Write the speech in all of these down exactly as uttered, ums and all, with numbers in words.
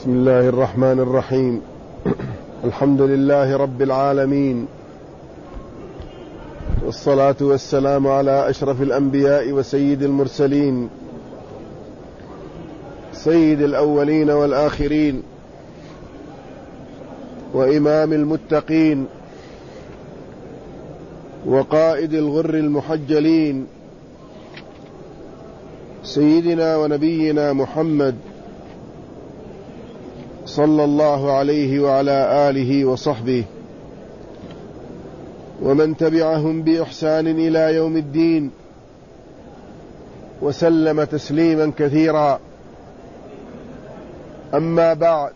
بسم الله الرحمن الرحيم. الحمد لله رب العالمين، والصلاة والسلام على أشرف الأنبياء وسيد المرسلين، سيد الأولين والآخرين، وإمام المتقين، وقائد الغر المحجلين، سيدنا ونبينا محمد صلى الله عليه وعلى آله وصحبه ومن تبعهم بإحسان إلى يوم الدين، وسلم تسليما كثيرا. أما بعد،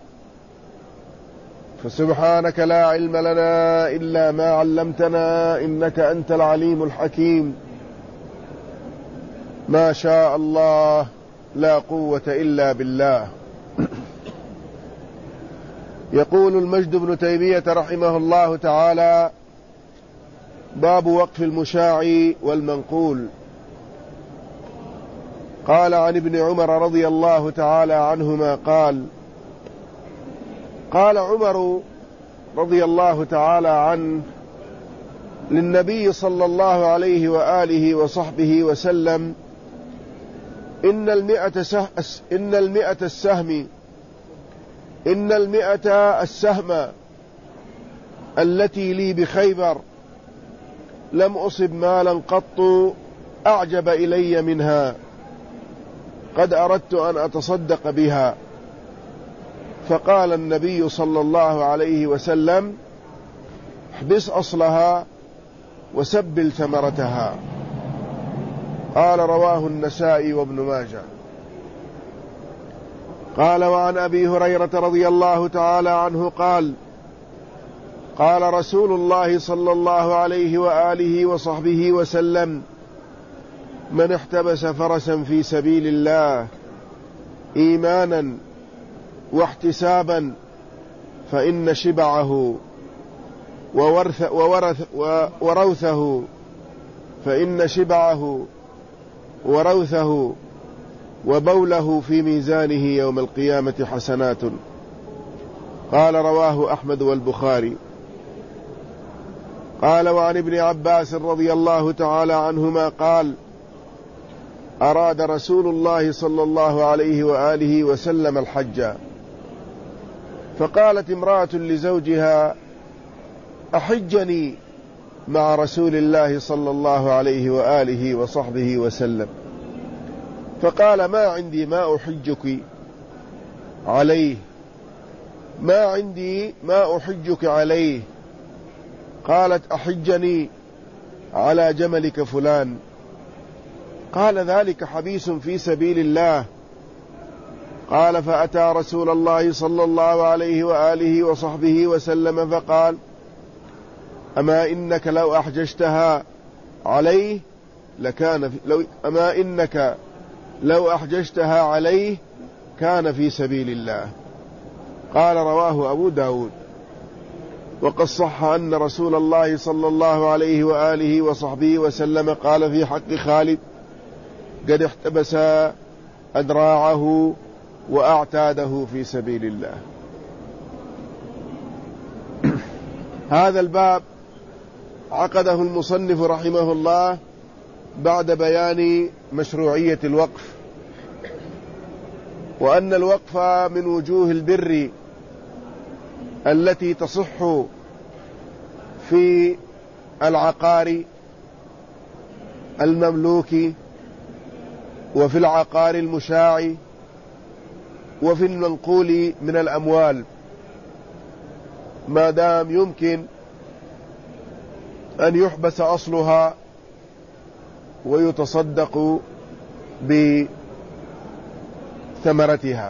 فسبحانك لا علم لنا إلا ما علمتنا إنك أنت العليم الحكيم. ما شاء الله لا قوة إلا بالله. يقول المجد بن تيمية رحمه الله تعالى: باب وقف المشاع والمنقول. قال عن ابن عمر رضي الله تعالى عنهما قال: قال عمر رضي الله تعالى عنه للنبي صلى الله عليه وآله وصحبه وسلم: إن المئة سه... إن المئة السهم إن المئة السهم التي لي بخيبر لم أصب مالا قط أعجب إلي منها، قد أردت أن أتصدق بها. فقال النبي صلى الله عليه وسلم: احبس أصلها وسبل ثمرتها. قال: رواه النسائي وابن ماجه. قال: وعن أبي هريرة رضي الله تعالى عنه قال: قال رسول الله صلى الله عليه وآله وصحبه وسلم: من احتبس فرسا في سبيل الله إيمانا واحتسابا فإن شبعه وورث وورث وروثه فإن شبعه وروثه وبوله في ميزانه يوم القيامة حسنات. قال: رواه أحمد والبخاري. قال: وعن ابن عباس رضي الله تعالى عنهما قال: أراد رسول الله صلى الله عليه وآله وسلم الحج، فقالت امرأة لزوجها: أحجني مع رسول الله صلى الله عليه وآله وصحبه وسلم. فقال: ما عندي ما أحجك عليه ما عندي ما أحجك عليه. قالت: أحجني على جملك فلان. قال: ذلك حبيس في سبيل الله. قال: فأتى رسول الله صلى الله عليه وآله وصحبه وسلم فقال: أما إنك لو أحججتها عليه لكان في لو أما إنك لو أحججتها عليه كان في سبيل الله. قال: رواه أبو داود. وقد صح أن رسول الله صلى الله عليه وآله وصحبه وسلم قال في حق خالد: قد احتبس أدراعه وأعتاده في سبيل الله. هذا الباب عقده المصنف رحمه الله بعد بيان مشروعية الوقف، وأن الوقف من وجوه البر التي تصح في العقار المملوك، وفي العقار المشاع، وفي المنقول من الأموال، ما دام يمكن أن يحبس أصلها ويتصدق بثمرتها.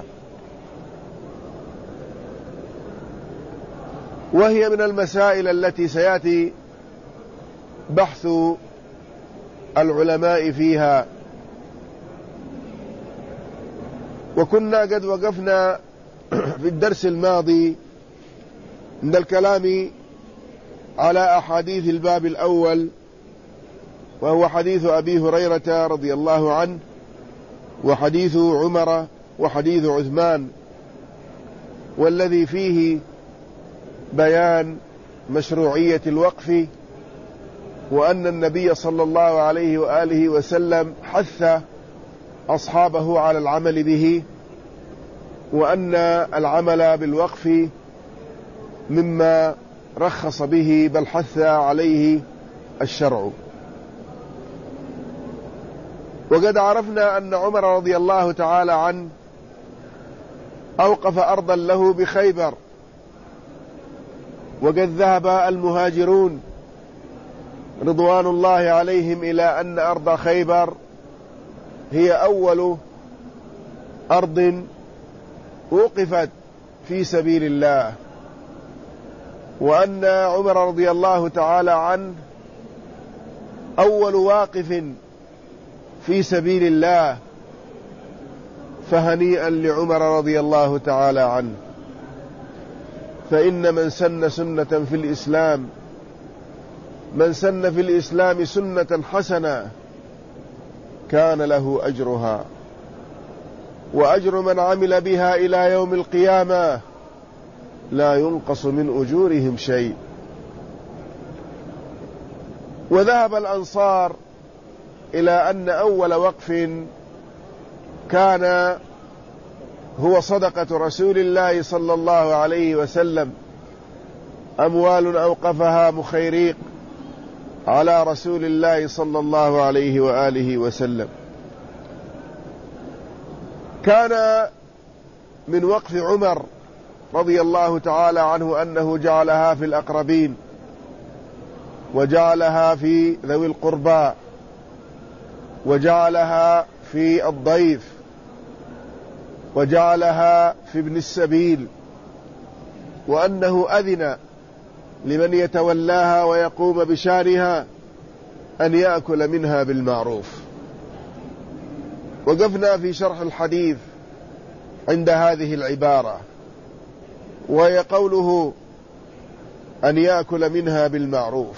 وهي من المسائل التي سيأتي بحث العلماء فيها. وكنا قد وقفنا في الدرس الماضي عند الكلام على أحاديث الباب الأول، وهو حديث أبي هريرة رضي الله عنه، وحديث عمر، وحديث عثمان. والذي فيه بيان مشروعية الوقف، وأن النبي صلى الله عليه وآله وسلم حث أصحابه على العمل به، وأن العمل بالوقف مما رخص به بل حث عليه الشرع. وقد عرفنا أن عمر رضي الله تعالى عنه أوقف أرضا له بخيبر، وقد ذهب المهاجرون رضوان الله عليهم إلى أن أرض خيبر هي أول أرض وقفت في سبيل الله، وأن عمر رضي الله تعالى عنه أول واقف في سبيل الله، فهنيئا لعمر رضي الله تعالى عنه. فإن من سن سنة في الإسلام من سن في الإسلام سنة حسنة كان له أجرها، وأجر من عمل بها إلى يوم القيامة لا ينقص من أجورهم شيء. وذهب الأنصار إلى أن أول وقف كان هو صدقة رسول الله صلى الله عليه وسلم، أموال أوقفها مخيريق على رسول الله صلى الله عليه وآله وسلم. كان من وقف عمر رضي الله تعالى عنه أنه جعلها في الأقربين، وجعلها في ذوي القربى، وجعلها في الضيف، وجعلها في ابن السبيل، وأنه أذن لمن يتولاها ويقوم بشانها أن يأكل منها بالمعروف. وقفنا في شرح الحديث عند هذه العبارة، وهي قوله أن يأكل منها بالمعروف.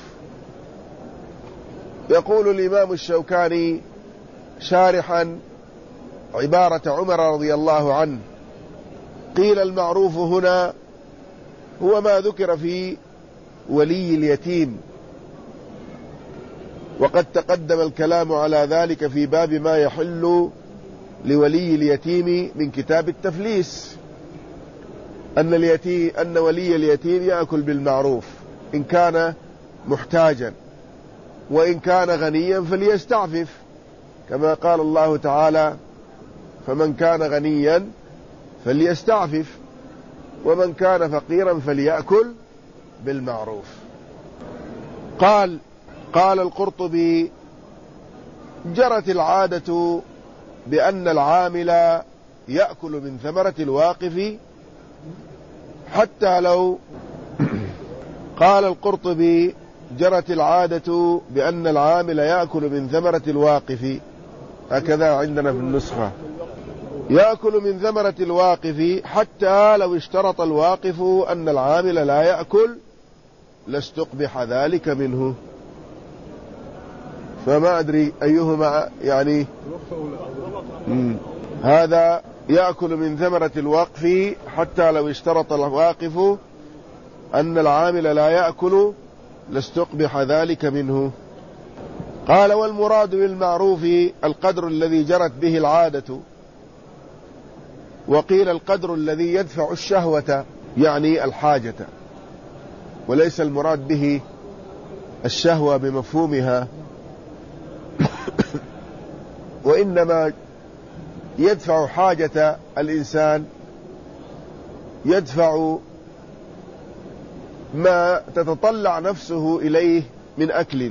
يقول الإمام الشوكاني شارحا عبارة عمر رضي الله عنه: قيل المعروف هنا هو ما ذكر في ولي اليتيم، وقد تقدم الكلام على ذلك في باب ما يحل لولي اليتيم من كتاب التفليس، أن, اليتيم أن ولي اليتيم يأكل بالمعروف إن كان محتاجا، وإن كان غنيا فليستعفف، كما قال الله تعالى: فمن كان غنيا فليستعفف، ومن كان فقيرا فليأكل بالمعروف. قال قال القرطبي: جرت العادة بأن العامل يأكل من ثمرة الواقف حتى لو قال القرطبي: جرت العادة بأن العامل يأكل من ثمرة الواقف، هكذا عندنا في النسخة، يأكل من ثمرة الواقف حتى لو اشترط الواقف أن العامل لا يأكل لاستقبح ذلك منه. فما أدري أيهما يعني. هذا يأكل من ثمرة الوقف حتى لو اشترط الواقف أن العامل لا يأكل لاستقبح ذلك منه. قال: والمراد بالمعروف القدر الذي جرت به العادة، وقيل القدر الذي يدفع الشهوة يعني الحاجة، وليس المراد به الشهوة بمفهومها، وإنما يدفع حاجة الإنسان، يدفع ما تتطلع نفسه إليه من أكل.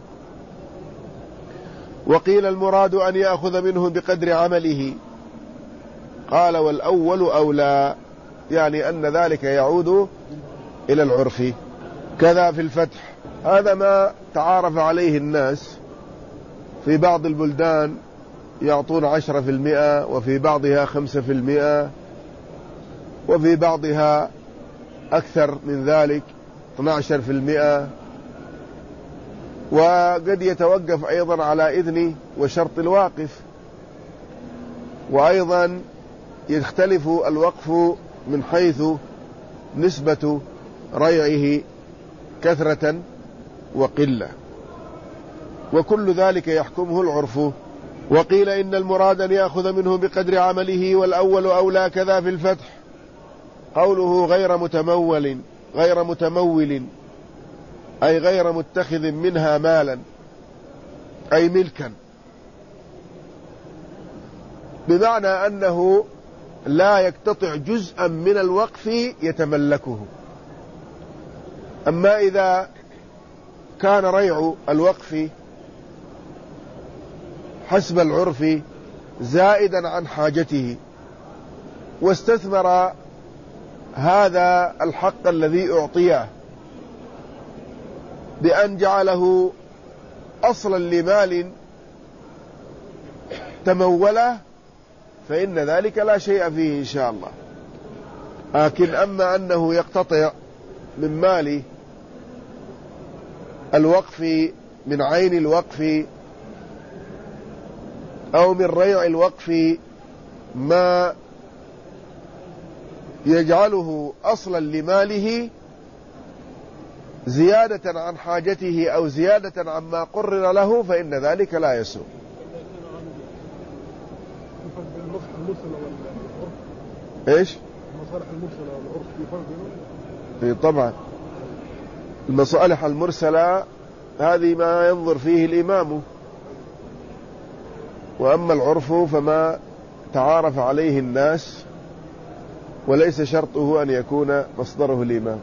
وقيل المراد أن يأخذ منه بقدر عمله. قال: والأول أولى، يعني أن ذلك يعود إلى العرف. كذا في الفتح. هذا ما تعارف عليه الناس. في بعض البلدان يعطون عشرة في المئة، وفي بعضها خمسة في المئة، وفي بعضها أكثر من ذلك اثني عشر في المئة. وقد يتوقف أيضا على إذن وشرط الواقف. وأيضا يختلف الوقف من حيث نسبة ريعه كثرة وقلة، وكل ذلك يحكمه العرف. وقيل إن المراد أن يأخذ منه بقدر عمله، والأول أولى كذا في الفتح. قوله غير متمول غير متمول أي غير متخذ منها مالا أي ملكا، بمعنى أنه لا يقتطع جزءا من الوقف يتملكه. أما إذا كان ريع الوقف حسب العرف زائدا عن حاجته، واستثمر هذا الحق الذي أعطيه بأن جعله أصلا لمال تموله، فإن ذلك لا شيء فيه إن شاء الله. لكن أما أنه يقتطع من مال الوقف، من عين الوقف أو من ريع الوقف، ما يجعله أصلا لماله زيادة عن حاجته أو زيادة عما قرر له، فإن ذلك لا يسوء. ايش المصالح المرسلة والعرف في فرق بينهم؟ طبعا المصالح المرسلة هذه ما ينظر فيه الإمام، وأما العرف فما تعارف عليه الناس، وليس شرطه أن يكون مصدره الإمام.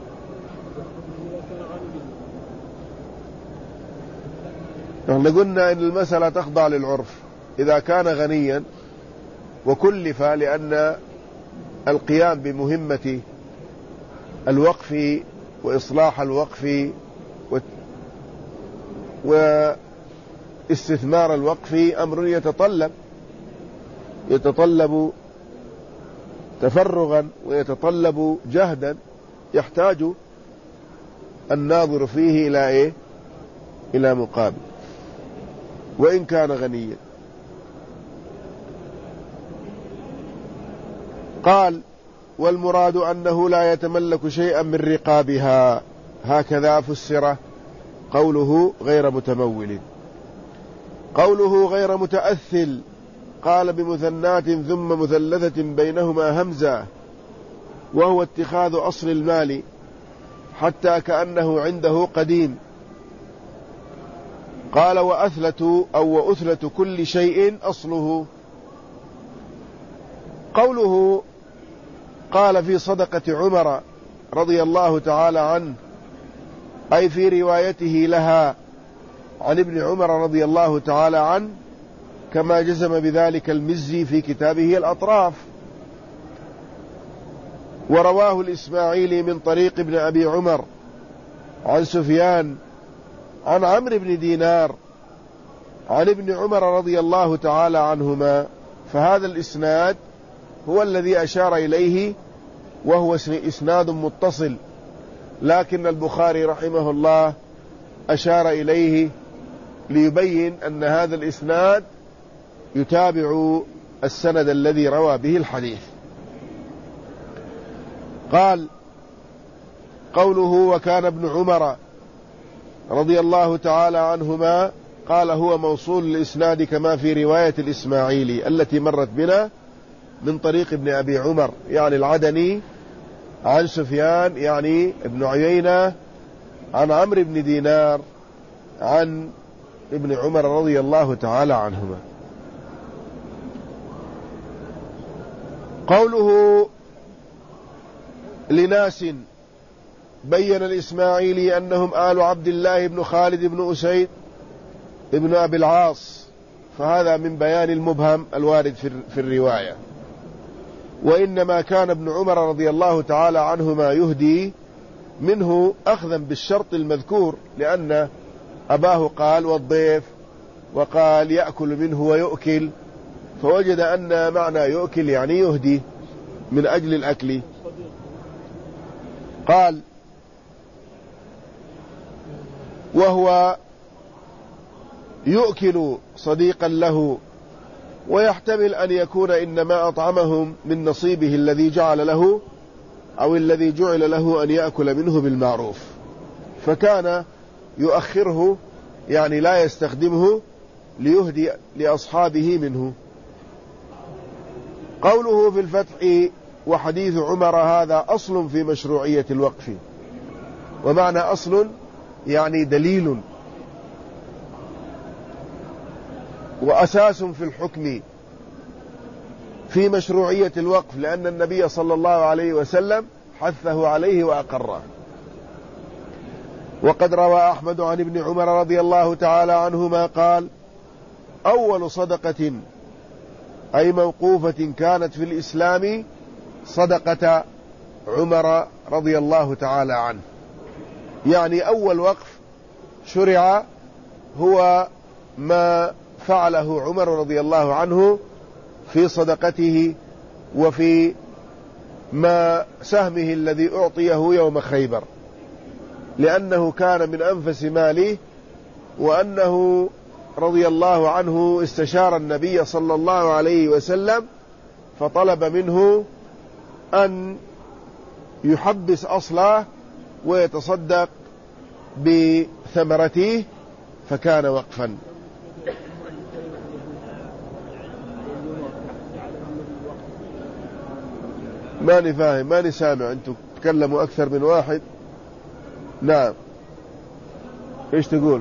نحن قلنا إن المسألة تخضع للعرف إذا كان غنيا وكلف، لأن القيام بمهمة الوقف وإصلاح الوقف واستثمار الوقف أمر يتطلب يتطلب تفرغا ويتطلب جهدا، يحتاج الناظر فيه إلى إيه؟ إلى مقابل، وإن كان غنيا. قال والمراد أنه لا يتملك شيئا من رقابها، هكذا فسر قوله غير متمول. قوله غير متأثل قال بمثنات ثم مثلثة بينهما همزة، وهو اتخاذ أصل المال حتى كأنه عنده قديم. قال وأثلة أو وأثلة كل شيء أصله. قوله قال في صدقة عمر رضي الله تعالى عنه، أي في روايته لها عن ابن عمر رضي الله تعالى عنه، كما جزم بذلك المزي في كتابه الأطراف. ورواه الإسماعيلي من طريق ابن أبي عمر عن سفيان عن عمرو بن دينار عن ابن عمر رضي الله تعالى عنهما، فهذا الإسناد هو الذي أشار إليه، وهو إسناد متصل، لكن البخاري رحمه الله أشار إليه ليبين أن هذا الإسناد يتابع السند الذي روى به الحديث. قال قوله وكان ابن عمر رضي الله تعالى عنهما، قال هو موصول الإسناد كما في رواية الإسماعيلي التي مرت بنا من طريق ابن أبي عمر يعني العدني عن سفيان يعني ابن عيينة عن عمرو بن دينار عن ابن عمر رضي الله تعالى عنهما. قوله لناس بين الإسماعيلي أنهم آل عبد الله بن خالد بن أسيد ابن أبي العاص، فهذا من بيان المبهم الوارد في الرواية. وإنما كان ابن عمر رضي الله تعالى عنهما يهدي منه أخذا بالشرط المذكور، لأن أباه قال والضيف، وقال يأكل منه ويؤكل، فوجد أن معنى يؤكل يعني يهدي من أجل الأكل. قال وهو يؤكل صديقا له، ويحتمل أن يكون إنما أطعمهم من نصيبه الذي جعل له أو الذي جعل له أن يأكل منه بالمعروف، فكان يؤخره يعني لا يستخدمه ليهدي لأصحابه منه. قوله في الفتح وحديث عمر هذا أصل في مشروعية الوقف، ومعنى أصل يعني دليل وأساس في الحكم في مشروعية الوقف، لأن النبي صلى الله عليه وسلم حثه عليه وأقره. وقد روى أحمد عن ابن عمر رضي الله تعالى عنهما قال: أول صدقة أي موقوفة كانت في الإسلام صدقة عمر رضي الله تعالى عنه، يعني أول وقف شرع هو ما فعله عمر رضي الله عنه في صدقته وفي ما سهمه الذي أعطيه يوم خيبر، لأنه كان من أنفس ماله، وأنه رضي الله عنه استشار النبي صلى الله عليه وسلم فطلب منه أن يحبس أصله ويتصدق بثمرته، فكان وقفا. ماني فاهم، ماني سامع، أنتم تكلموا أكثر من واحد. نعم، إيش تقول؟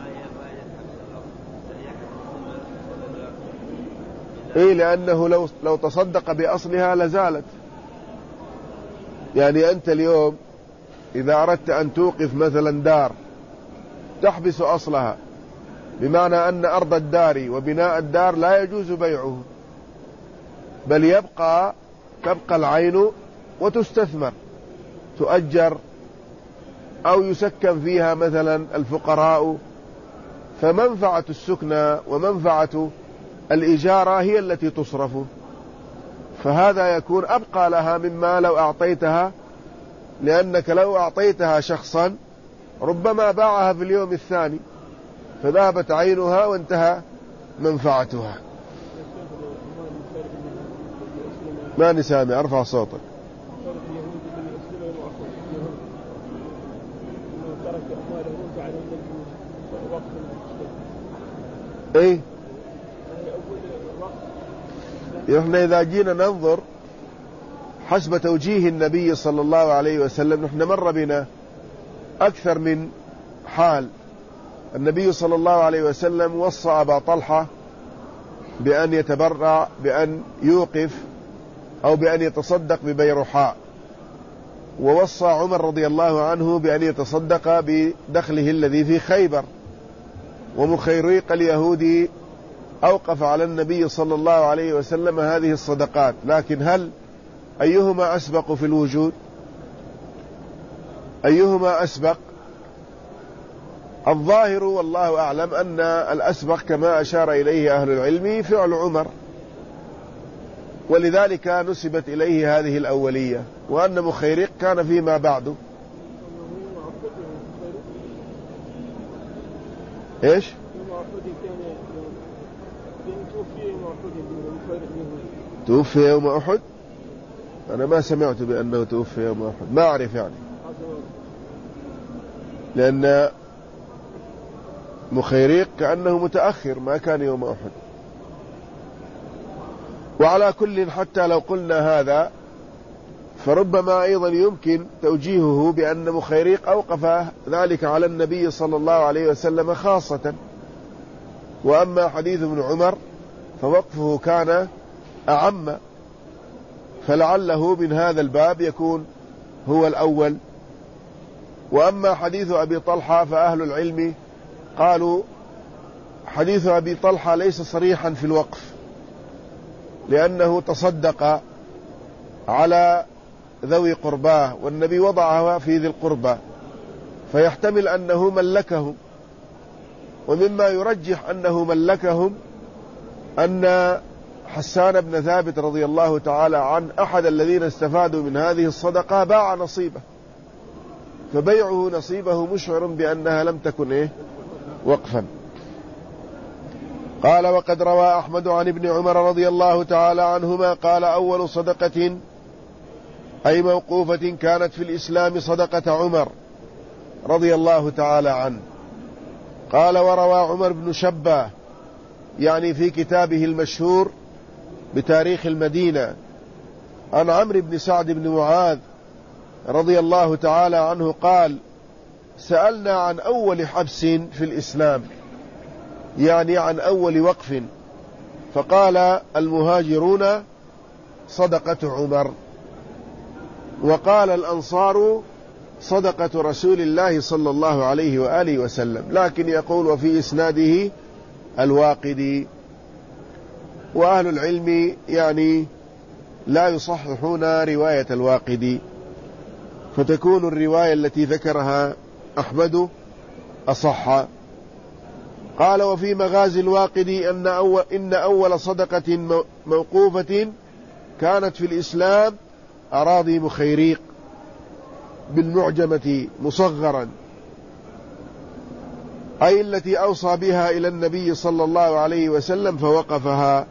إيه، لأنه لو لو تصدق بأصلها لزالت. يعني أنت اليوم إذا أردت أن توقف مثلا دار تحبس أصلها، بمعنى أن أرض الدار وبناء الدار لا يجوز بيعه، بل يبقى تبقى العين وتستثمر، تؤجر أو يسكن فيها مثلا الفقراء، فمنفعة السكنى ومنفعة الإجارة هي التي تصرف، فهذا يكون أبقى لها مما لو أعطيتها، لأنك لو أعطيتها شخصا ربما باعها في اليوم الثاني فذهبت عينها وانتهى منفعتها. ما نسامع، أرفع صوتك. ايه، احنا اذا جينا ننظر حسب توجيه النبي صلى الله عليه وسلم، نحن مر بنا اكثر من حال. النبي صلى الله عليه وسلم وصى ابا طلحة بان يتبرع، بان يوقف او بان يتصدق ببيرحاء، ووصى عمر رضي الله عنه بان يتصدق بدخله الذي في خيبر، ومخيريق اليهودي أوقف على النبي صلى الله عليه وسلم هذه الصدقات. لكن هل أيهما أسبق في الوجود؟ أيهما أسبق؟ الظاهر والله أعلم أن الأسبق كما أشار إليه أهل العلم فعل عمر، ولذلك نسبت إليه هذه الأولية، وأن مخيريق كان فيما بعده. إيش؟ توفي يوم أحد؟ أنا ما سمعت بأنه توفي يوم أحد، ما أعرف يعني، لأن مخيريق كأنه متأخر، ما كان يوم أحد. وعلى كل، حتى لو قلنا هذا فربما أيضا يمكن توجيهه بأن مخيريق أوقف ذلك على النبي صلى الله عليه وسلم خاصة، وأما حديث ابن عمر فوقفه كان أعم، فلعله من هذا الباب يكون هو الأول. وأما حديث أبي طلحة فأهل العلم قالوا حديث أبي طلحة ليس صريحا في الوقف، لأنه تصدق على ذوي قرباه، والنبي وضعها في ذي القربى، فيحتمل أنه ملكهم. ومما يرجح أنه ملكهم أن حسان بن ثابت رضي الله تعالى عن أحد الذين استفادوا من هذه الصدقة باع نصيبه، فبيعه نصيبه مشعر بأنها لم تكن إيه وقفا. قال: وقد روى أحمد عن ابن عمر رضي الله تعالى عنهما قال: أول صدقة أي موقوفة كانت في الإسلام صدقة عمر رضي الله تعالى عنه. قال: وروى عمر بن شبة يعني في كتابه المشهور بتاريخ المدينة عن عمرو بن سعد بن معاذ رضي الله تعالى عنه قال: سألنا عن أول حبس في الإسلام، يعني عن أول وقف، فقال: المهاجرون صدقة عمر، وقال الأنصار صدقة رسول الله صلى الله عليه وآله وسلم، لكن يقول وفي إسناده الواقدي. وأهل العلم يعني لا يصححون رواية الواقدي، فتكون الرواية التي ذكرها أحمد أصح. قال: وفي مغازي الواقدي أن أول, إن أول صدقة موقوفة كانت في الإسلام أراضي مخيريق بالمعجمة مصغرا، أي التي أوصى بها إلى النبي صلى الله عليه وسلم فوقفها.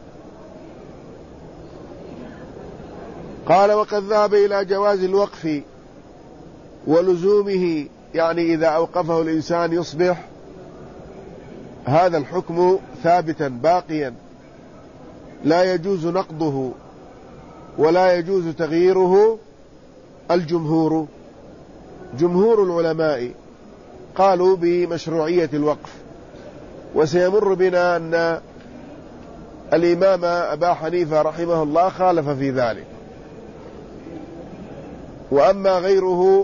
قال: وقد ذهب إلى جواز الوقف ولزومه، يعني إذا أوقفه الإنسان يصبح هذا الحكم ثابتا باقيا لا يجوز نقضه ولا يجوز تغييره. الجمهور جمهور العلماء قالوا بمشروعية الوقف، وسيمر بنا أن الإمام أبا حنيفة رحمه الله خالف في ذلك، وأما غيره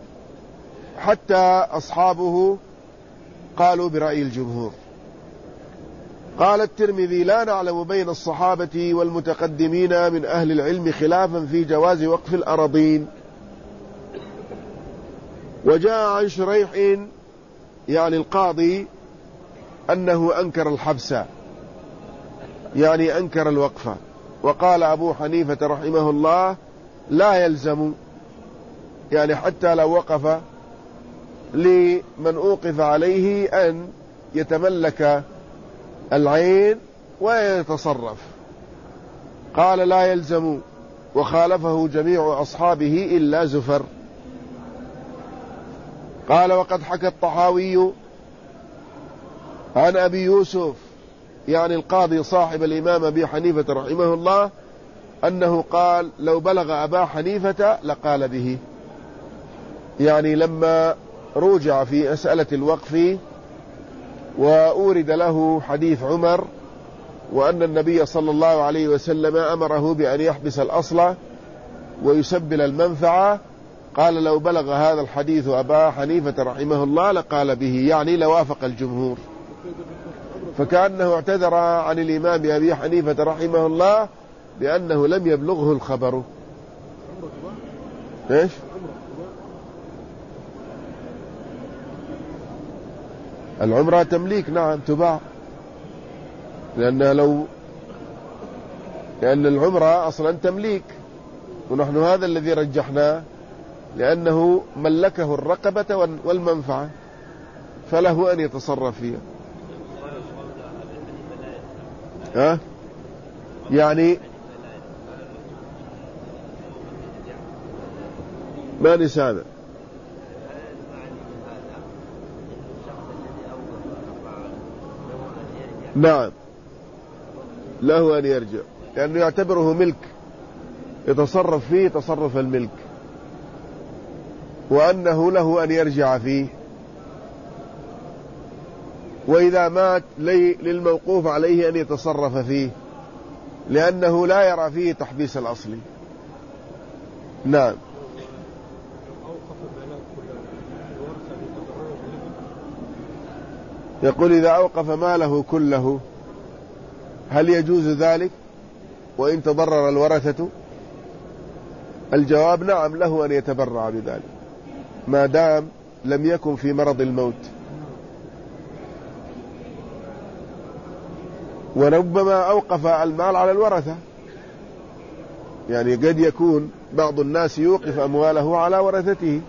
حتى أصحابه قالوا برأي الجمهور. قال الترمذي: لا نعلم بين الصحابة والمتقدمين من أهل العلم خلافا في جواز وقف الأراضين. وجاء عن شريح يعني القاضي أنه أنكر الحبس، يعني أنكر الوقف، وقال أبو حنيفة رحمه الله: لا يلزم، يعني حتى لو وقف لمن أوقف عليه أن يتملك العين ويتصرف. قال: لا يلزم، وخالفه جميع أصحابه إلا زفر. قال: وقد حكى الطحاوي عن أبي يوسف يعني القاضي صاحب الإمام أبي حنيفة رحمه الله أنه قال: لو بلغ أبا حنيفة لقال به، يعني لما رجع في مسألة الوقف وأورد له حديث عمر وأن النبي صلى الله عليه وسلم أمره بأن يحبس الأصل ويسبل المنفعة، قال: لو بلغ هذا الحديث أبا حنيفة رحمه الله لقال به، يعني لوافق الجمهور. فكأنه اعتذر عن الإمام أبي حنيفة رحمه الله بأنه لم يبلغه الخبر. إيش؟ العمرة تمليك، نعم تباع، لأن لو لأن العمرة أصلا تمليك، ونحن هذا الذي رجحناه، لأنه ملكه الرقبة والمنفعة فله أن يتصرف فيها. ها؟ يعني ما نسامع. نعم له أن يرجع، لأنه يعتبره ملك يتصرف فيه تصرف الملك، وأنه له أن يرجع فيه. وإذا مات للموقوف عليه أن يتصرف فيه، لأنه لا يرى فيه تحبيس الأصل. نعم. يقول: إذا أوقف ماله كله هل يجوز ذلك وإن تضرر الورثة؟ الجواب: نعم، له أن يتبرع بذلك ما دام لم يكن في مرض الموت. وربما أوقف المال على الورثة، يعني قد يكون بعض الناس يوقف أمواله على ورثته.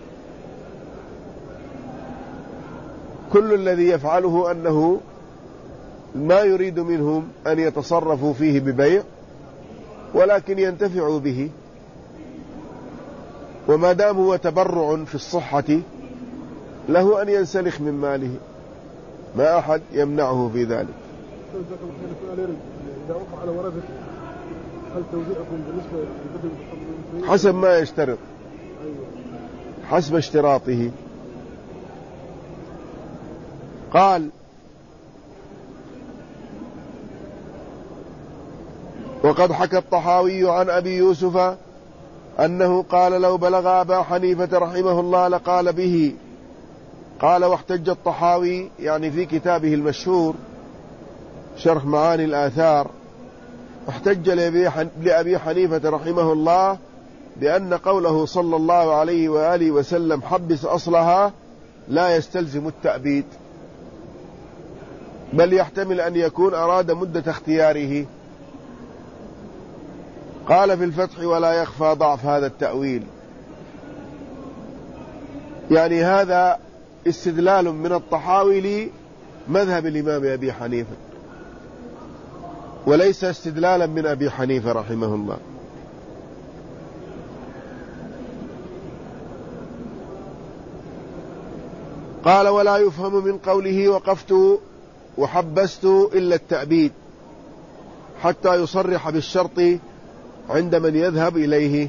كل الذي يفعله أنه ما يريد منهم أن يتصرفوا فيه ببيع، ولكن ينتفعوا به. وما دام هو تبرع في الصحة له أن ينسلخ من ماله، ما أحد يمنعه في ذلك. إذا وقع على ورثته هل توزيعكم بالنسبة للبدل؟ حسب ما يشترط، حسب اشتراطه. قال: وقد حكى الطحاوي عن أبي يوسف أنه قال: لو بلغ أبا حنيفة رحمه الله لقال به. قال: واحتج الطحاوي يعني في كتابه المشهور شرح معاني الآثار، احتج لأبي حنيفة رحمه الله بأن قوله صلى الله عليه وآله وسلم حبس أصلها لا يستلزم التأبيد، بل يحتمل أن يكون أراد مدة اختياره. قال في الفتح: ولا يخفى ضعف هذا التأويل. يعني هذا استدلال من الطحاوي لمذهب الإمام أبي حنيفة، وليس استدلالا من أبي حنيفة رحمه الله. قال: ولا يفهم من قوله وقفت وحبست إلا التأبيد حتى يصرح بالشرط عند من يذهب إليه،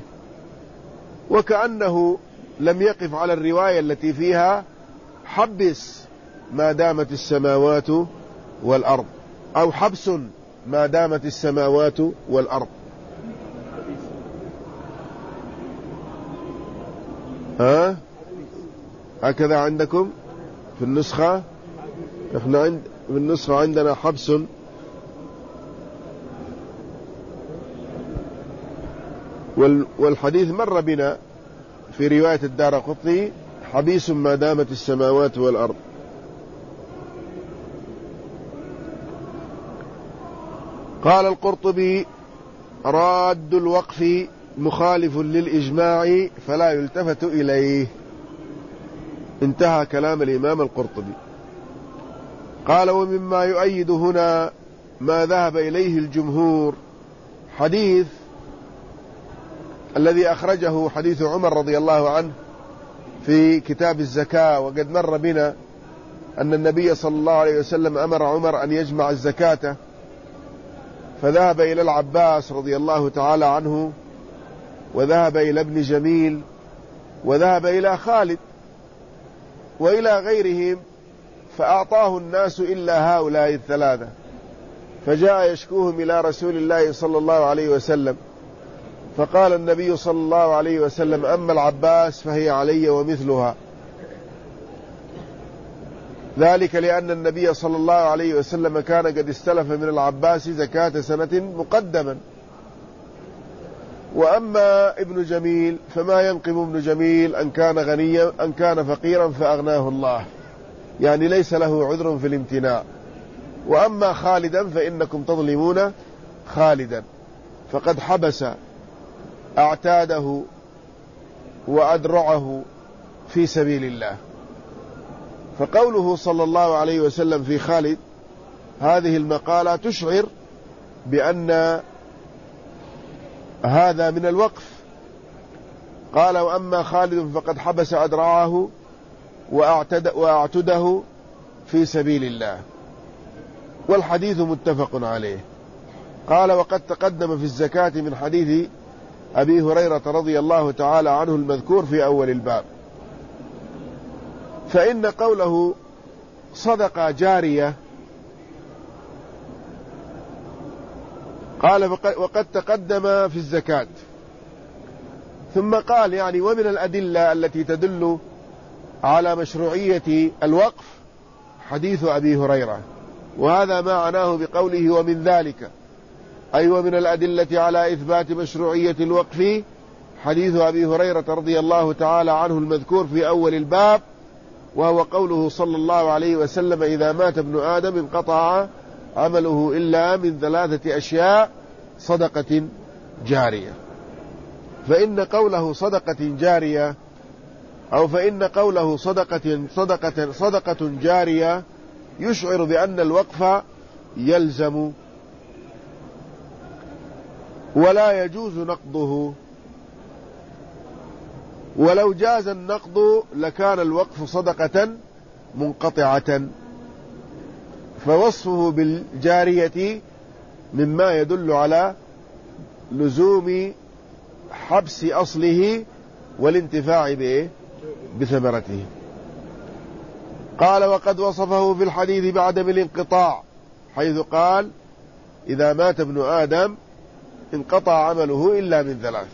وكأنه لم يقف على الرواية التي فيها حبس ما دامت السماوات والأرض، أو حبس ما دامت السماوات والأرض. ها هكذا عندكم في النسخة؟ احنا عند في النسخة عندنا حبس، والحديث مر بنا في رواية الدارقطني حبيس ما دامت السماوات والأرض. قال القرطبي: راد الوقف مخالف للإجماع فلا يلتفت إليه. انتهى كلام الإمام القرطبي. قال: ومما يؤيد هنا ما ذهب إليه الجمهور حديث الذي أخرجه حديث عمر رضي الله عنه في كتاب الزكاة، وقد مر بنا أن النبي صلى الله عليه وسلم أمر عمر أن يجمع الزكاة، فذهب إلى العباس رضي الله تعالى عنه، وذهب إلى ابن جميل، وذهب إلى خالد وإلى غيرهم، فأعطاه الناس إلا هؤلاء الثلاثة، فجاء يشكوهم إلى رسول الله صلى الله عليه وسلم، فقال النبي صلى الله عليه وسلم: أما العباس فهي علي ومثلها، ذلك لأن النبي صلى الله عليه وسلم كان قد استلف من العباس زكاة سنة مقدما. وأما ابن جميل فما ينقم ابن جميل أن كان غنيا أن كان فقيرا فأغناه الله، يعني ليس له عذر في الامتناع. وأما خالدا فإنكم تظلمون خالدا، فقد حبس أعتاده وأدرعه في سبيل الله. فقوله صلى الله عليه وسلم في خالد هذه المقالة تشعر بأن هذا من الوقف. قال: وأما خالد فقد حبس أدرعه وأعتد وأعتده في سبيل الله، والحديث متفق عليه. قال: وقد تقدم في الزكاة من حديث أبي هريرة رضي الله تعالى عنه المذكور في أول الباب. فإن قوله صدقة جارية، قال: وقد تقدم في الزكاة، ثم قال يعني ومن الأدلة التي تدل على مشروعية الوقف حديث أبي هريرة، وهذا ما عناه بقوله ومن ذلك، أي ومن الأدلة على إثبات مشروعية الوقف حديث أبي هريرة رضي الله تعالى عنه المذكور في أول الباب، وهو قوله صلى الله عليه وسلم: إذا مات ابن آدم انقطع عمله إلا من ثلاثة أشياء: صدقة جارية. فإن قوله صدقة جارية أو فإن قوله صدقة صدقة صدقة جارية يشعر بأن الوقف يلزم ولا يجوز نقضه. ولو جاز النقض لكان الوقف صدقة منقطعة، فوصفه بالجارية مما يدل على لزوم حبس أصله والانتفاع به بثمرته. قال: وقد وصفه في الحديث بعدم الانقطاع، حيث قال: إذا مات ابن آدم انقطع عمله إلا من ثلاث.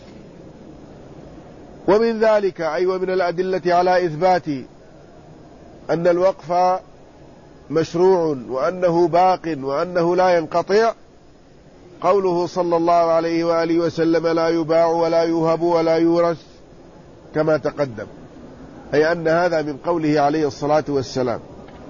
ومن ذلك أي ومن الأدلة على إثبات أن الوقف مشروع وأنه باق وأنه لا ينقطع قوله صلى الله عليه وآله وسلم: لا يباع ولا يوهب ولا يورث، كما تقدم، أي أن هذا من قوله عليه الصلاة والسلام،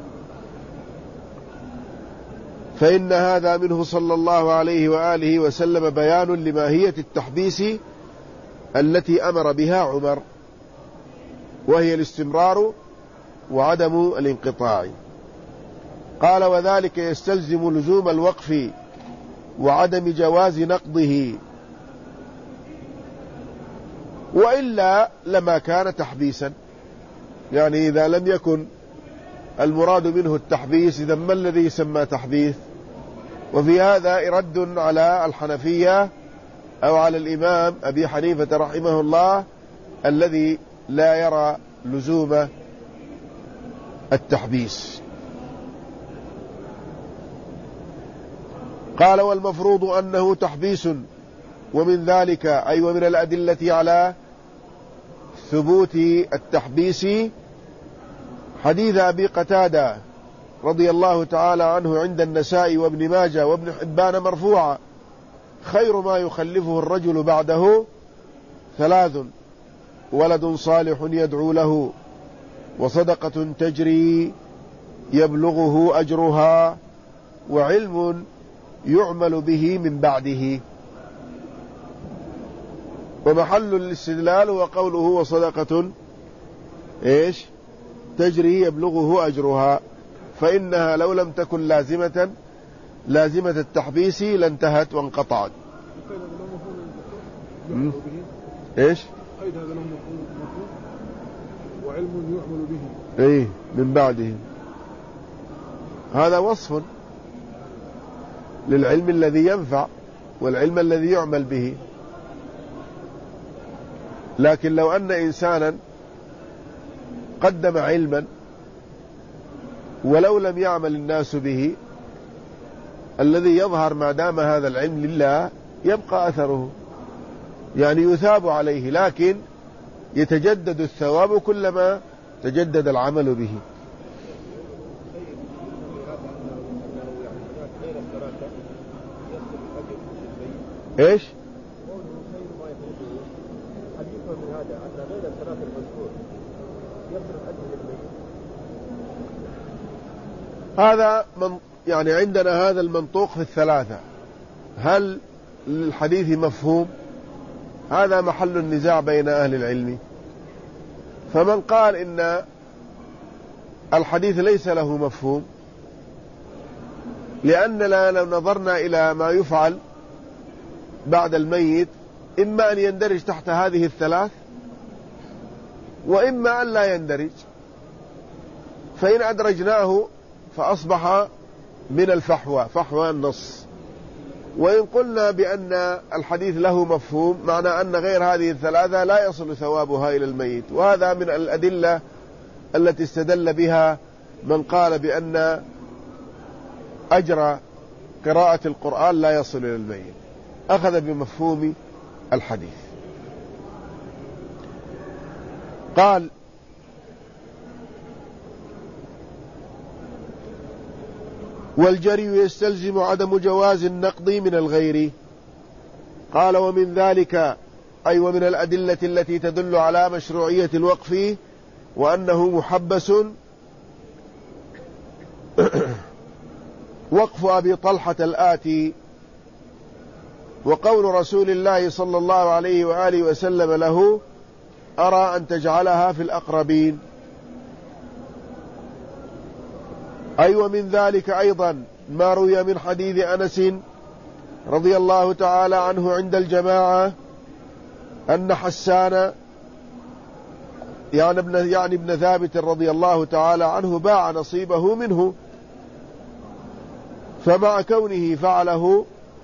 فإن هذا منه صلى الله عليه وآله وسلم بيان لماهية التحبيس التي أمر بها عمر، وهي الاستمرار وعدم الانقطاع. قال: وذلك يستلزم لزوم الوقف وعدم جواز نقضه، وإلا لما كان تحبيسا. يعني إذا لم يكن المراد منه التحبيس، إذا ما الذي يسمى تحبيس؟ وفي هذا رد على الحنفية أو على الإمام أبي حنيفة رحمه الله، الذي لا يرى لزوم التحبيس. قال: والمفروض أنه تحبيس. ومن ذلك أي ومن الأدلة على ثبوت التحبيس حديث أبي قتادة رضي الله تعالى عنه عند النسائي وابن ماجه وابن حبان مرفوعا: خير ما يخلفه الرجل بعده ثلاث: ولد صالح يدعو له، وصدقة تجري يبلغه أجرها، وعلم يعمل به من بعده. ومحل الاستدلال هو قوله: وصدقة إيش تجري يبلغه أجرها، فإنها لو لم تكن لازمة لازمة التحبيس لانتهت وانقطعت. إيش وعلم يعمل به إيه من بعده، هذا وصف للعلم الذي ينفع والعلم الذي يعمل به. لكن لو أن إنسانا قدم علما ولو لم يعمل الناس به، الذي يظهر ما دام هذا العلم لله يبقى أثره، يعني يثاب عليه، لكن يتجدد الثواب كلما تجدد العمل به. إيش هذا من يعني عندنا هذا المنطوق في الثلاثة، هل للحديث مفهوم؟ هذا محل النزاع بين أهل العلم. فمن قال إن الحديث ليس له مفهوم، لأننا لو نظرنا إلى ما يفعل بعد الميت إما أن يندرج تحت هذه الثلاث وإما أن لا يندرج، فإن أدرجناه فأصبح من الفحوى، فحوى النص. وإن قلنا بأن الحديث له مفهوم، معنى أن غير هذه الثلاثة لا يصل ثوابها إلى الميت. وهذا من الأدلة التي استدل بها من قال بأن أجر قراءة القرآن لا يصل إلى الميت، أخذ بمفهوم الحديث. قال: والجري يستلزم عدم جواز النقض من الغير. قال: ومن ذلك أي ومن الأدلة التي تدل على مشروعية الوقف وأنه محبس وقف أبي طلحة الآتي، وقول رسول الله صلى الله عليه وآله وسلم له: أرى أن تجعلها في الأقربين. أي ومن ذلك أيضا ما روي من حديث أنس رضي الله تعالى عنه عند الجماعة أن حسان يعني ابن, يعني ابن ثابت رضي الله تعالى عنه باع نصيبه منه، فمع كونه فعله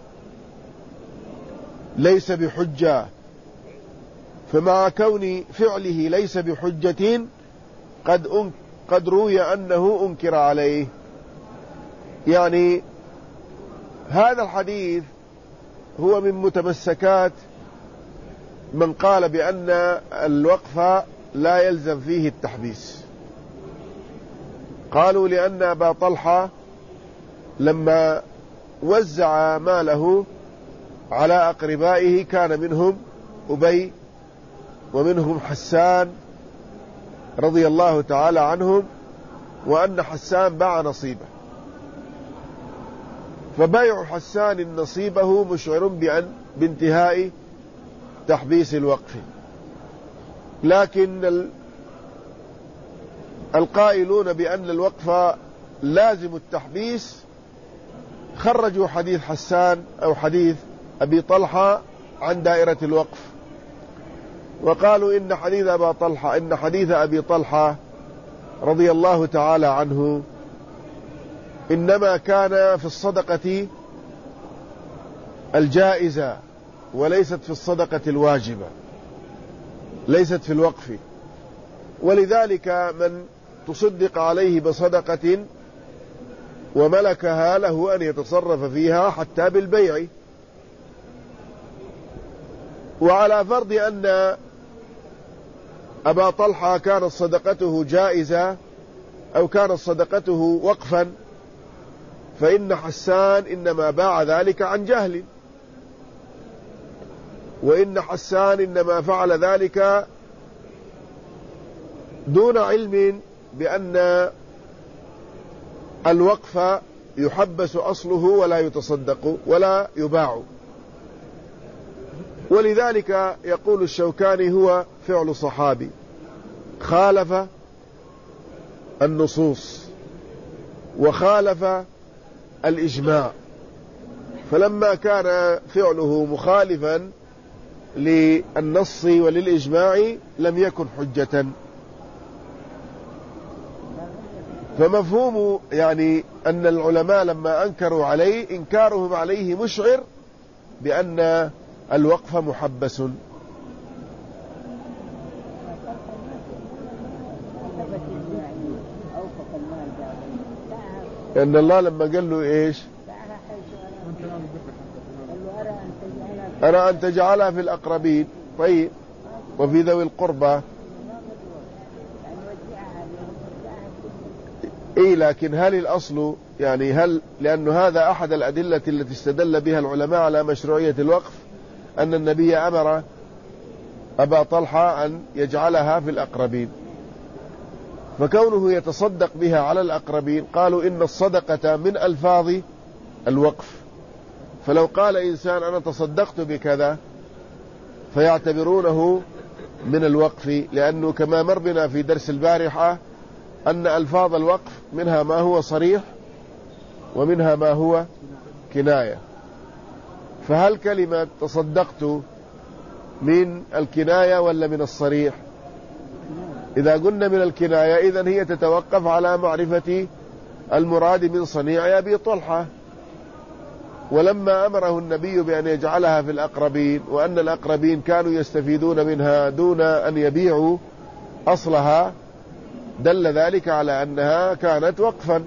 ليس بحجة، فمع كون فعله ليس بحجة قد قد روي أنه أنكر عليه. يعني هذا الحديث هو من متمسكات من قال بأن الوقف لا يلزم فيه التحبيس. قالوا لأن أبا طلحة لما وزع ماله على أقربائه كان منهم أبي ومنهم حسان رضي الله تعالى عنهم، وأن حسان باع نصيبه، فبيع حسان نصيبه مشعر بأن بانتهاء تحبيس الوقف. لكن القائلون بأن الوقف لازم التحبيس خرجوا حديث حسان أو حديث أبي طلحة عن دائرة الوقف، وقالوا إن حديث أبي طلحة إن حديث أبي طلحة رضي الله تعالى عنه إنما كان في الصدقة الجائزة وليست في الصدقة الواجبة، ليست في الوقف، ولذلك من تصدق عليه بصدقة وملكها له أن يتصرف فيها حتى بالبيع. وعلى فرض أن أبا طلحة كانت صدقته جائزة أو كانت صدقته وقفا، فإن حسان إنما باع ذلك عن جهل، وإن حسان إنما فعل ذلك دون علم بأن الوقف يحبس أصله ولا يتصدق ولا يباع. ولذلك يقول الشوكاني هو فعل صحابي خالف النصوص وخالف الإجماع، فلما كان فعله مخالفا للنص وللإجماع لم يكن حجة. فمفهوم يعني أن العلماء لما أنكروا عليه إنكارهم عليه مشعر بأن الوقف محبس. لأن الله لما قال له إيش أرى أن تجعلها في الأقربين، طيب وفي ذوي القربى، إيه لكن هل الأصل يعني هل لأن هذا أحد الأدلة التي استدل بها العلماء على مشروعية الوقف أن النبي أمر أبا طلحة أن يجعلها في الأقربين، فكونه يتصدق بها على الأقربين قالوا إن الصدقة من ألفاظ الوقف، فلو قال إنسان أنا تصدقت بكذا فيعتبرونه من الوقف، لأنه كما مر بنا في درس البارحة أن ألفاظ الوقف منها ما هو صريح ومنها ما هو كناية. فهل كلمة تصدقت من الكناية ولا من الصريح؟ إذا قلنا من الكناية إذن هي تتوقف على معرفة المراد من صنيع أبي طلحة. ولما أمره النبي بأن يجعلها في الأقربين وأن الأقربين كانوا يستفيدون منها دون أن يبيعوا أصلها دل ذلك على أنها كانت وقفا،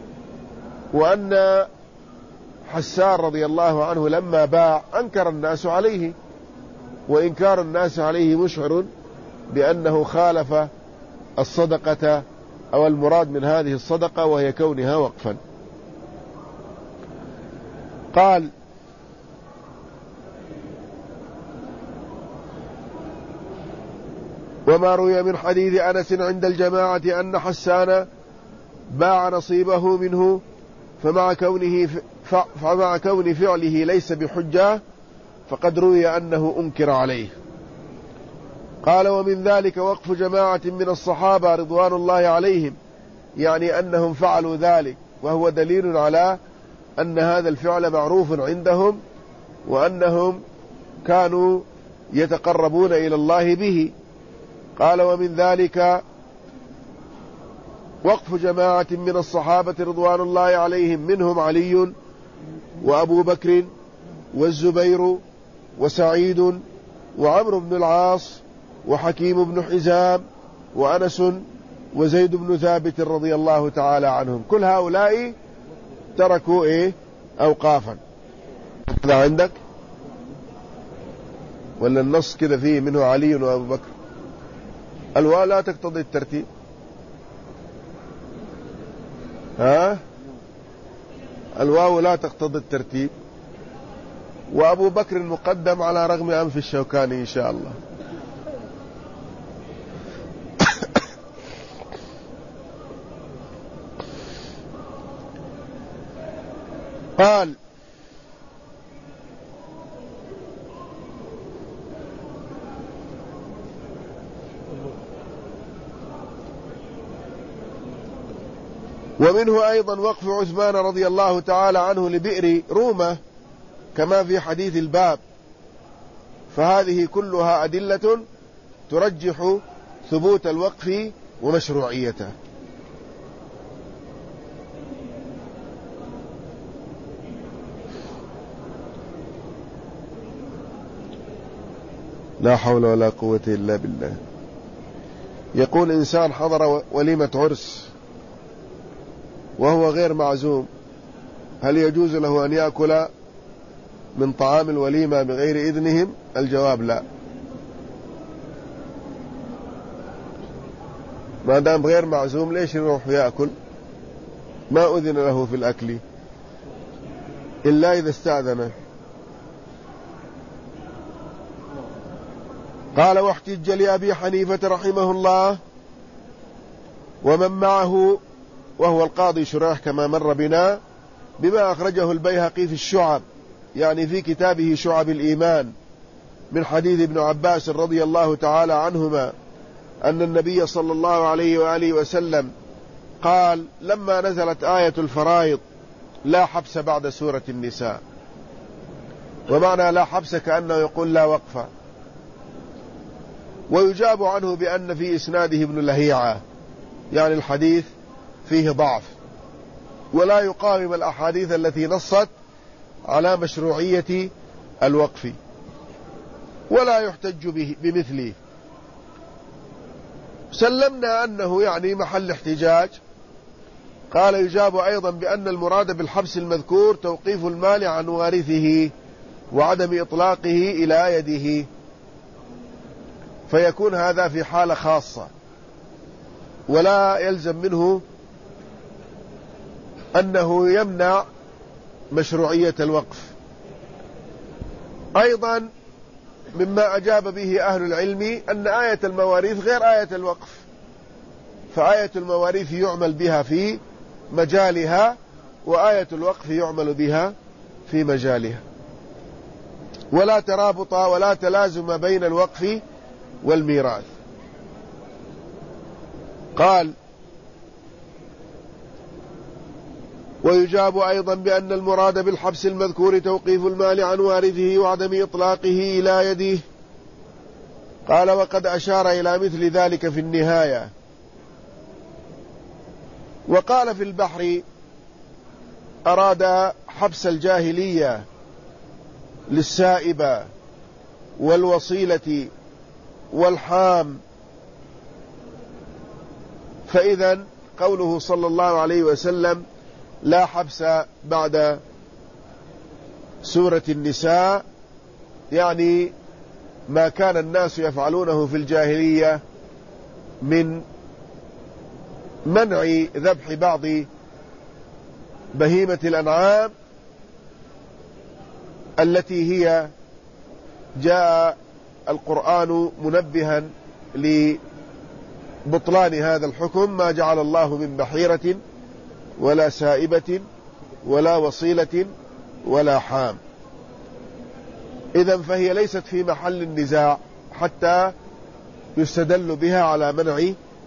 وأن حسان رضي الله عنه لما باع أنكر الناس عليه، وإنكار الناس عليه مشعر بأنه خالف الصدقة أو المراد من هذه الصدقة وهي كونها وقفا. قال وما روي من حديث أنس عند الجماعة أن حسان باع نصيبه منه فمع كونه فمع كون فعله ليس بحجة فقد روي أنه أنكر عليه. قال ومن ذلك وقف جماعة من الصحابة رضوان الله عليهم، يعني أنهم فعلوا ذلك، وهو دليل على أن هذا الفعل معروف عندهم وأنهم كانوا يتقربون إلى الله به. قال ومن ذلك وقف جماعة من الصحابة رضوان الله عليهم منهم علي وأبو بكر والزبير وسعيد وعمرو بن العاص وحكيم بن حزام وأنس وزيد بن ثابت رضي الله تعالى عنهم. كل هؤلاء تركوا إيه أوقافا. هذا عندك ولا النص كذا فيه منه علي وأبو بكر؟ الواو لا تقتضي الترتيب. ها الواو لا تقتضي الترتيب، وأبو بكر مقدم على رغم أنف الشوكاني إن شاء الله. قال ومنه أيضا وقف عثمان رضي الله تعالى عنه لبئر رومة كما في حديث الباب، فهذه كلها أدلة ترجح ثبوت الوقف ومشروعيته. لا حول ولا قوة إلا بالله. يقول إنسان حضر وليمة عرس وهو غير معزوم، هل يجوز له أن يأكل من طعام الوليمة بغير إذنهم؟ الجواب لا، ما دام غير معزوم ليش يروح يأكل؟ ما أذن له في الأكل إلا إذا استأذنه. قال واحتج لأبي حنيفة رحمه الله ومن معه وهو القاضي شريح كما مر بنا بما أخرجه البيهقي في الشعب، يعني في كتابه شعب الإيمان، من حديث ابن عباس رضي الله تعالى عنهما أن النبي صلى الله عليه وآله وسلم قال لما نزلت آية الفرائض لا حبس بعد سورة النساء، ومعنى لا حبس كأنه يقول لا وقف. ويجاب عنه بأن في إسناده ابن لهيعة، يعني الحديث فيه ضعف، ولا يقاوم الأحاديث التي نصت على مشروعية الوقف، ولا يحتج به بمثله. سلمنا أنه يعني محل احتجاج. قال يجاب أيضا بأن المراد بالحبس المذكور توقيف المال عن وارثه وعدم إطلاقه إلى يده، فيكون هذا في حالة خاصة، ولا يلزم منه أنه يمنع مشروعية الوقف. أيضا مما أجاب به أهل العلم أن آية المواريث غير آية الوقف، فآية المواريث يعمل بها في مجالها، وآية الوقف يعمل بها في مجالها، ولا ترابط ولا تلازم بين الوقف والميراث. قال ويجاب أيضا بأن المراد بالحبس المذكور توقيف المال عن وارثه وعدم إطلاقه إلى يده. قال وقد أشار إلى مثل ذلك في النهاية. وقال في البحر أراد حبس الجاهلية للسائبة والوصيلة والحام، فإذا قوله صلى الله عليه وسلم لا حبس بعد سورة النساء يعني ما كان الناس يفعلونه في الجاهلية من منع ذبح بعض بهيمة الأنعام التي هي جاء القرآن منبها لبطلان هذا الحكم: ما جعل الله من بحيرة ولا سائبة ولا وصيلة ولا حام. إذن فهي ليست في محل النزاع حتى يستدل بها على منع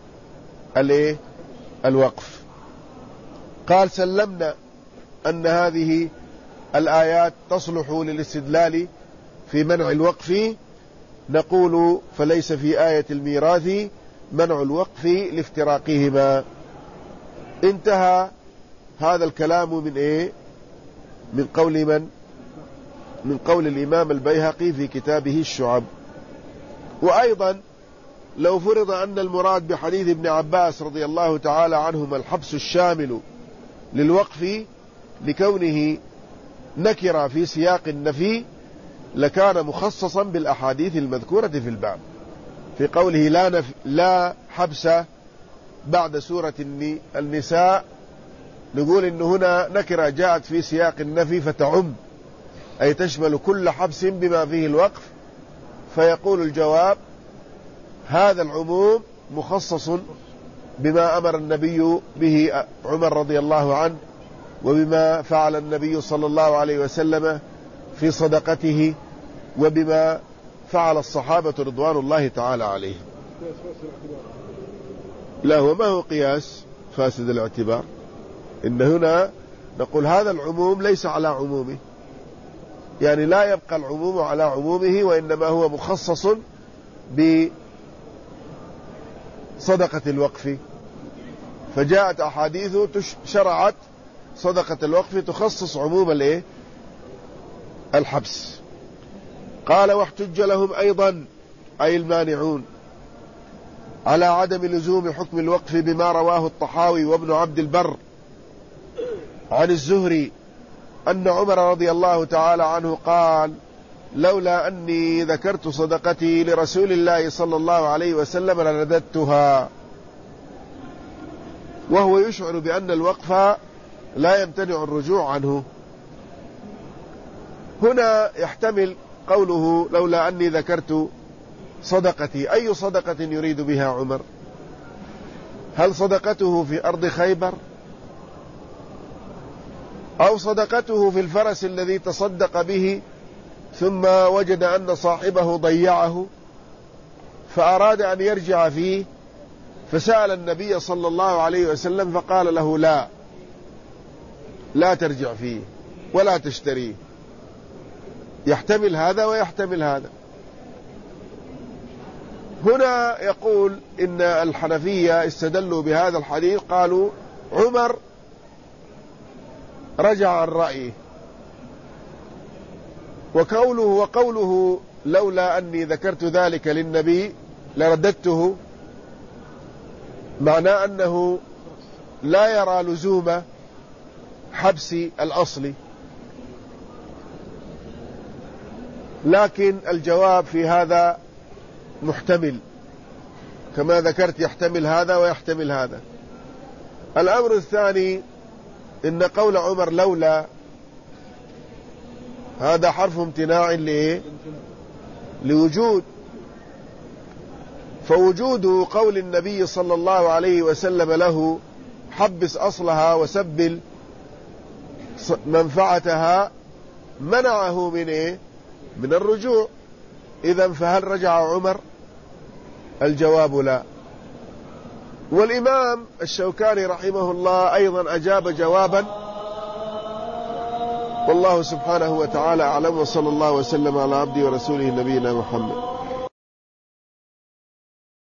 الوقف. قال سلمنا أن هذه الآيات تصلح للاستدلال في منع الوقف، نقول فليس في آية الميراث منع الوقف لافتراقهما. انتهى هذا الكلام من ايه؟ من قول من؟ من قول الإمام البيهقي في كتابه الشعب. وأيضا لو فرض أن المراد بحديث ابن عباس رضي الله تعالى عنهما الحبس الشامل للوقف لكونه نكر في سياق النفي لكان مخصصا بالأحاديث المذكورة في الباب، في قوله لا, نف... لا حبس بعد سورة النساء، نقول إن هنا نكرة جاءت في سياق النفي فتعم، أي تشمل كل حبس بما فيه الوقف. فيقول الجواب هذا العموم مخصص بما أمر النبي به عمر رضي الله عنه، وبما فعل النبي صلى الله عليه وسلم في صدقته، وبما فعل الصحابة رضوان الله تعالى عليهم. لا، وما هو قياس فاسد الاعتبار؟ إن هنا نقول هذا العموم ليس على عمومه، يعني لا يبقى العموم على عمومه، وإنما هو مخصص بصدقة الوقف. فجاءت أحاديث شرعت صدقة الوقف تخصص عموم الايه؟ الحبس. قال واحتج لهم أيضا أي المانعون على عدم لزوم حكم الوقف بما رواه الطحاوي وابن عبد البر عن الزهري أن عمر رضي الله تعالى عنه قال لولا أني ذكرت صدقتي لرسول الله صلى الله عليه وسلم لرددتها، وهو يشعر بأن الوقف لا يمتنع الرجوع عنه. هنا يحتمل قوله لولا أني ذكرت صدقتي، أي صدقة يريد بها عمر؟ هل صدقته في أرض خيبر، أو صدقته في الفرس الذي تصدق به ثم وجد أن صاحبه ضيعه فأراد أن يرجع فيه، فسأل النبي صلى الله عليه وسلم فقال له لا لا ترجع فيه ولا تشتريه؟ يحتمل هذا ويحتمل هذا. هنا يقول إن الحنفية استدلوا بهذا الحديث، قالوا عمر رجع عن رأيه، وقوله وقوله لولا أني ذكرت ذلك للنبي لرددته، معناه أنه لا يرى لزوم حبس الأصل. لكن الجواب في هذا محتمل، كما ذكرت يحتمل هذا ويحتمل هذا. الأمر الثاني إن قول عمر لولا هذا حرف امتناع لإيه؟ لوجود، فوجود قول النبي صلى الله عليه وسلم له حبس أصلها وسبل منفعتها منعه من إيه؟ من الرجوع. إذن فهل رجع عمر؟ الجواب لا. والإمام الشوكاني رحمه الله أيضا أجاب جوابا، والله سبحانه وتعالى أعلم، وصلى الله وسلم على عبده ورسوله نبينا محمد.